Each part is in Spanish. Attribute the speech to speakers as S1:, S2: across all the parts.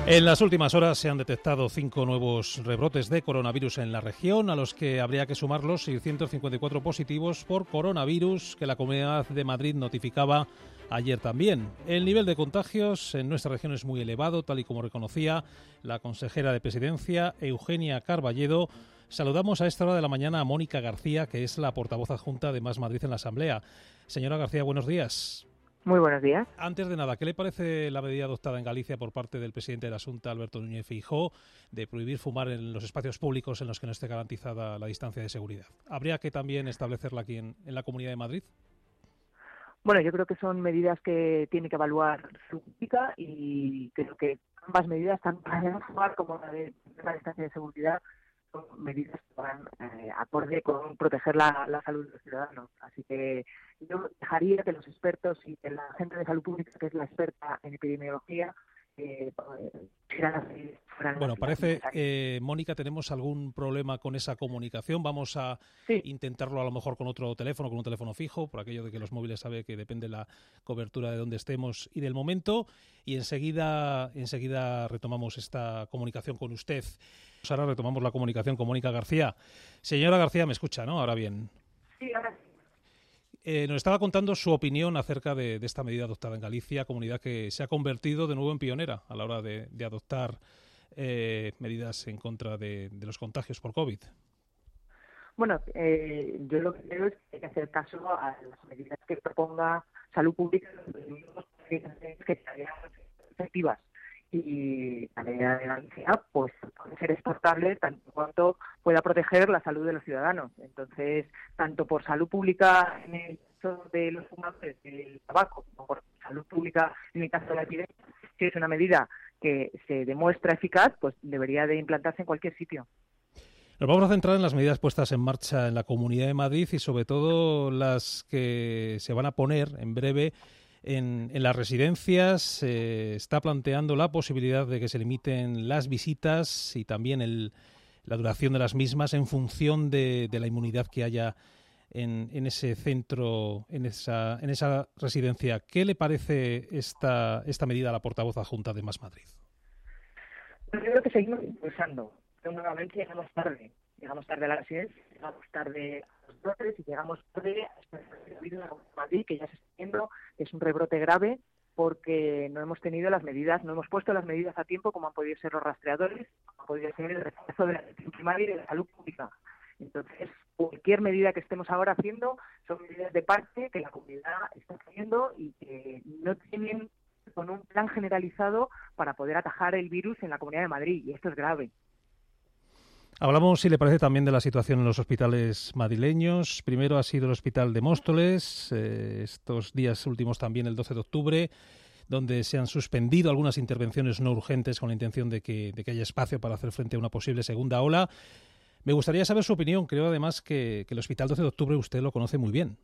S1: En las últimas horas se han detectado 5 nuevos rebrotes de coronavirus en la región, a los que habría que sumar los 654 positivos por coronavirus que la Comunidad de Madrid notificaba ayer también. El nivel de contagios en nuestra región es muy elevado, tal y como reconocía la consejera de Presidencia, Eugenia Carballedo. Saludamos a esta hora de la mañana a Mónica García, que es la portavoz adjunta de Más Madrid en la Asamblea. Señora García, buenos días.
S2: Muy buenos días.
S1: Antes de nada, ¿qué le parece la medida adoptada en Galicia por parte del presidente de la Xunta, Alberto Núñez Feijóo, de prohibir fumar en los espacios públicos en los que no esté garantizada la distancia de seguridad? ¿Habría que también establecerla aquí en la Comunidad de Madrid?
S2: Bueno, yo creo que son medidas que tiene que evaluar su pública y creo que ambas medidas, tanto la de fumar como la de la distancia de seguridad, son medidas que van acorde con proteger la salud de los ciudadanos. Así que yo dejaría que los expertos y que la gente de salud pública, que es la experta en epidemiología,
S1: Bueno, parece, Mónica, tenemos algún problema con esa comunicación. Vamos a intentarlo a lo mejor con otro teléfono, con un teléfono fijo, por aquello de que los móviles sabe que depende la cobertura de donde estemos y del momento. Y enseguida retomamos esta comunicación con usted. Ahora retomamos la comunicación con Mónica García. Señora García, me escucha, ¿no? Ahora bien.
S2: Sí, ahora sí.
S1: Nos estaba contando su opinión acerca de esta medida adoptada en Galicia, comunidad que se ha convertido de nuevo en pionera a la hora de adoptar medidas en contra de los contagios por COVID.
S2: Bueno, yo lo que creo es que hay que hacer caso a las medidas que proponga Salud Pública, que sean efectivas. Y la medida de Galicia pues puede ser exportable tanto cuanto pueda proteger la salud de los ciudadanos. Entonces, tanto por salud pública en el caso de los fumadores del tabaco, como por salud pública en el caso de la epidemia, si es una medida que se demuestra eficaz, pues debería de implantarse en cualquier sitio.
S1: Nos vamos a centrar en las medidas puestas en marcha en la Comunidad de Madrid y sobre todo las que se van a poner en breve en las residencias. Se está planteando la posibilidad de que se limiten las visitas y también la duración de las mismas en función de la inmunidad que haya en ese centro, en esa residencia. ¿Qué le parece esta medida a la portavoz adjunta de Más Madrid?
S2: Pues yo creo que seguimos impulsando, pero nuevamente llegamos tarde. Llegamos tarde a la residencia, llegamos tarde a los brotes y llegamos tarde a esta vida en Madrid, que ya se está viendo que es un rebrote grave porque no hemos tenido las medidas, no hemos puesto las medidas a tiempo como han podido ser los rastreadores, como ha podido ser el refuerzo de la atención primaria y de la salud pública. Entonces, cualquier medida que estemos ahora haciendo son medidas de parte que la comunidad está haciendo y que no tienen con un plan generalizado para poder atajar el virus en la Comunidad de Madrid, y esto es grave.
S1: Hablamos, si le parece, también de la situación en los hospitales madrileños. Primero ha sido el Hospital de Móstoles, estos días últimos también el 12 de octubre, donde se han suspendido algunas intervenciones no urgentes con la intención de que haya espacio para hacer frente a una posible segunda ola. Me gustaría saber su opinión. Creo además que el Hospital 12 de octubre usted lo conoce muy bien.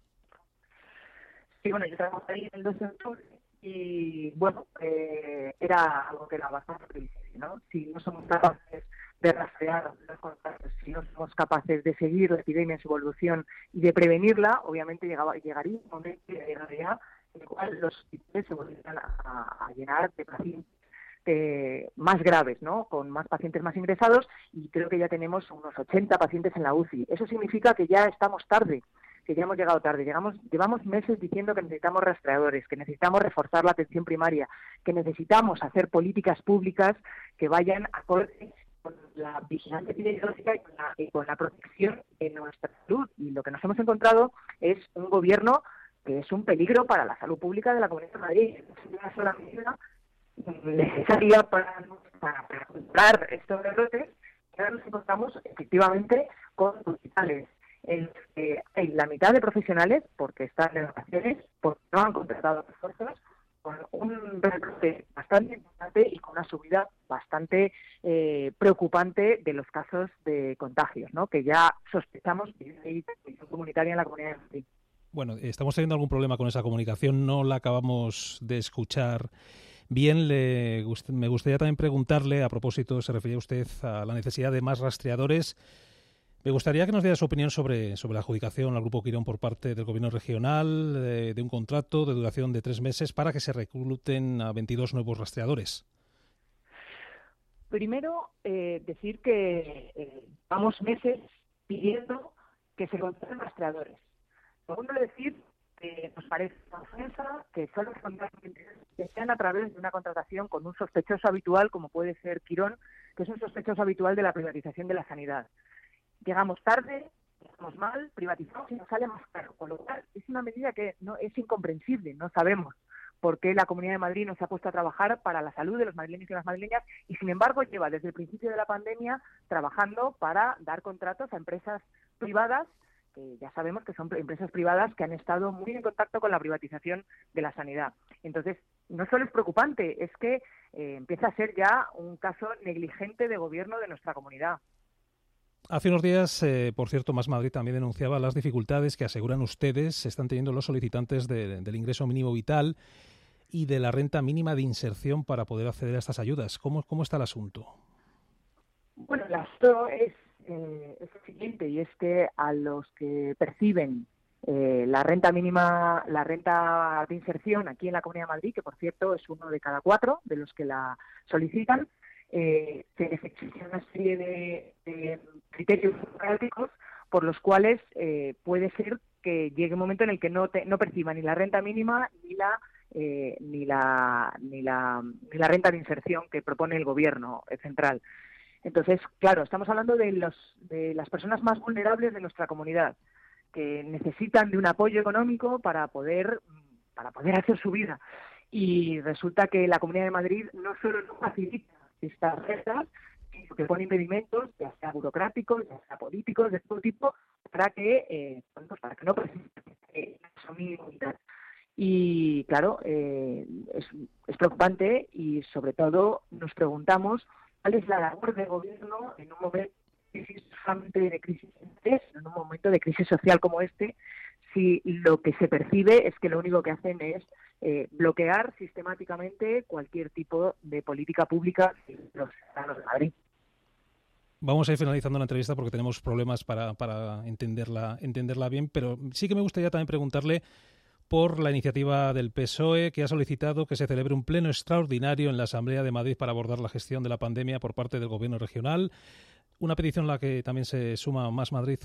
S2: Sí, bueno, yo trabajo ahí el 12 de octubre y, bueno, era algo que era bastante previsible, ¿no? Si no somos capaces de rastrear los contagios, si no somos capaces de seguir la epidemia en su evolución y de prevenirla, obviamente llegaría un momento en el cual los hospitales se volverían a llenar de pacientes más graves, ¿no? Con más pacientes más ingresados, y creo que ya tenemos unos 80 pacientes en la UCI. Eso significa que ya estamos tarde, que ya hemos llegado tarde. Llevamos meses diciendo que necesitamos rastreadores, que necesitamos reforzar la atención primaria, que necesitamos hacer políticas públicas que vayan acorde con la vigilancia epidemiológica y con la protección de nuestra salud. Y lo que nos hemos encontrado es un gobierno que es un peligro para la salud pública de la Comunidad de Madrid. Es una sola medida necesaria para controlar estos rebrotes. Ahora nos encontramos efectivamente con hospitales en los que hay la mitad de profesionales porque están en vacaciones, porque no han contratado refuerzos, con un rebrote bastante importante y con una subida bastante preocupante de los casos de contagios, ¿no? Que ya sospechamos que hay transmisión comunitaria en la Comunidad de Madrid.
S1: Bueno, estamos teniendo algún problema con esa comunicación, no la acabamos de escuchar bien. Me gustaría también preguntarle, a propósito, se refería usted a la necesidad de más rastreadores. Me gustaría que nos diera su opinión sobre la adjudicación al Grupo Quirón por parte del Gobierno regional de un contrato de duración de 3 meses para que se recluten a 22 nuevos rastreadores.
S2: Primero, decir que vamos meses pidiendo que se contraten rastreadores. Segundo, decir que nos parece una ofensa que solo se contraten que sean a través de una contratación con un sospechoso habitual, como puede ser Quirón, que es un sospechoso habitual de la privatización de la sanidad. Llegamos tarde, llegamos mal, privatizamos y nos sale más caro. Con lo cual, es una medida que no es incomprensible, no sabemos por qué la Comunidad de Madrid no se ha puesto a trabajar para la salud de los madrileños y las madrileñas y, sin embargo, lleva desde el principio de la pandemia trabajando para dar contratos a empresas privadas, que ya sabemos que son empresas privadas que han estado muy en contacto con la privatización de la sanidad. Entonces, no solo es preocupante, es que empieza a ser ya un caso negligente de gobierno de nuestra comunidad.
S1: Hace unos días, por cierto, Más Madrid también denunciaba las dificultades que aseguran ustedes están teniendo los solicitantes del ingreso mínimo vital y de la renta mínima de inserción para poder acceder a estas ayudas. ¿Cómo está el asunto?
S2: Bueno, el asunto es el siguiente, y es que a los que perciben la renta mínima, la renta de inserción aquí en la Comunidad de Madrid, que por cierto es 1 de cada 4 de los que la solicitan, se les exige una serie de criterios burocráticos por los cuales puede ser que llegue un momento en el que no perciban ni la renta mínima ni la renta de inserción que propone el gobierno central. Entonces, claro, estamos hablando de las personas más vulnerables de nuestra comunidad, que necesitan de un apoyo económico para poder hacer su vida. Y resulta que la Comunidad de Madrid no solo no facilita estas rentas, sino que pone impedimentos, ya sea burocráticos, ya sea políticos, de todo tipo, para que no presenten eso mínimo y tal. Y claro, es preocupante y sobre todo nos preguntamos cuál es la labor del gobierno en un momento de crisis, en un momento de crisis social como este, si lo que se percibe es que lo único que hacen es bloquear sistemáticamente cualquier tipo de política pública de los ciudadanos de Madrid.
S1: Vamos a ir finalizando la entrevista porque tenemos problemas para entenderla bien, pero sí que me gustaría también preguntarle por la iniciativa del PSOE, que ha solicitado que se celebre un pleno extraordinario en la Asamblea de Madrid para abordar la gestión de la pandemia por parte del Gobierno regional. Una petición a la que también se suma Más Madrid.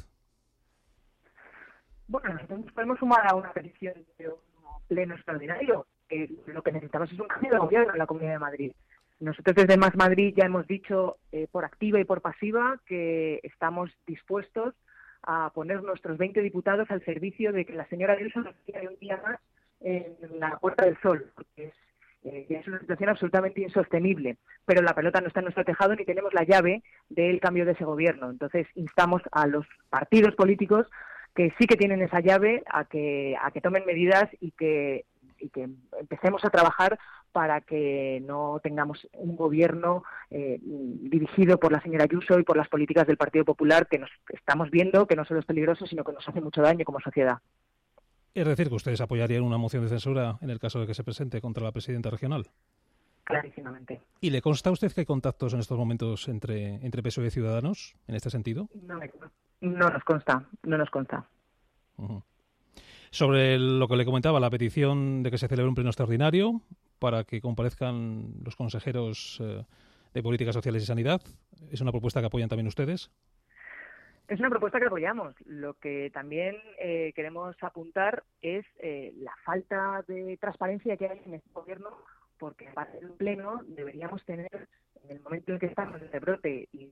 S2: Bueno, nosotros podemos sumar a una petición de un pleno extraordinario. Lo que necesitamos es un cambio de gobierno en la Comunidad de Madrid. Nosotros desde Más Madrid ya hemos dicho por activa y por pasiva que estamos dispuestos a poner nuestros 20 diputados al servicio de que la señora Ayuso nos quede un día más en la Puerta del Sol, porque es una situación absolutamente insostenible. Pero la pelota no está en nuestro tejado ni tenemos la llave del cambio de ese gobierno. Entonces instamos a los partidos políticos que sí que tienen esa llave a que tomen medidas y que empecemos a trabajar para que no tengamos un gobierno dirigido por la señora Ayuso y por las políticas del Partido Popular, que nos estamos viendo que no solo es peligroso, sino que nos hace mucho daño como sociedad.
S1: Es decir, que ustedes apoyarían una moción de censura en el caso de que se presente contra la presidenta regional.
S2: Clarísimamente.
S1: ¿Y le consta a usted que hay contactos en estos momentos entre PSOE y Ciudadanos en este sentido?
S2: No nos consta.
S1: Uh-huh. Sobre lo que le comentaba, la petición de que se celebre un pleno extraordinario para que comparezcan los consejeros de Políticas Sociales y Sanidad, ¿es una propuesta que apoyan también ustedes?
S2: Es una propuesta que apoyamos. Lo que también queremos apuntar es la falta de transparencia que hay en este gobierno, porque para el pleno deberíamos tener, en el momento en que estamos de brote y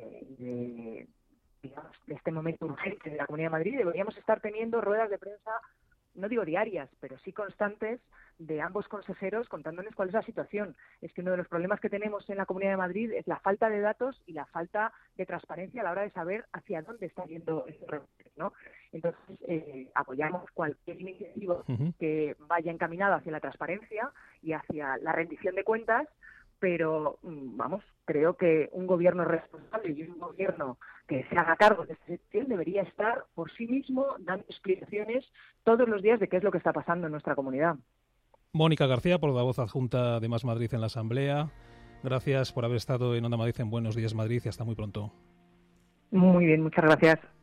S2: de este momento urgente de la Comunidad de Madrid, deberíamos estar teniendo ruedas de prensa, no digo diarias, pero sí constantes, de ambos consejeros contándonos cuál es la situación. Es que uno de los problemas que tenemos en la Comunidad de Madrid es la falta de datos y la falta de transparencia a la hora de saber hacia dónde está yendo este reporte, ¿no? Entonces, apoyamos cualquier iniciativa que vaya encaminada hacia la transparencia y hacia la rendición de cuentas, pero, creo que un gobierno responsable y un gobierno que se haga cargo de esta situación debería estar por sí mismo dando explicaciones todos los días de qué es lo que está pasando en nuestra comunidad.
S1: Mónica García, portavoz adjunta de Más Madrid en la Asamblea. Gracias por haber estado en Onda Madrid en Buenos Días Madrid y hasta muy pronto.
S2: Muy bien, muchas gracias.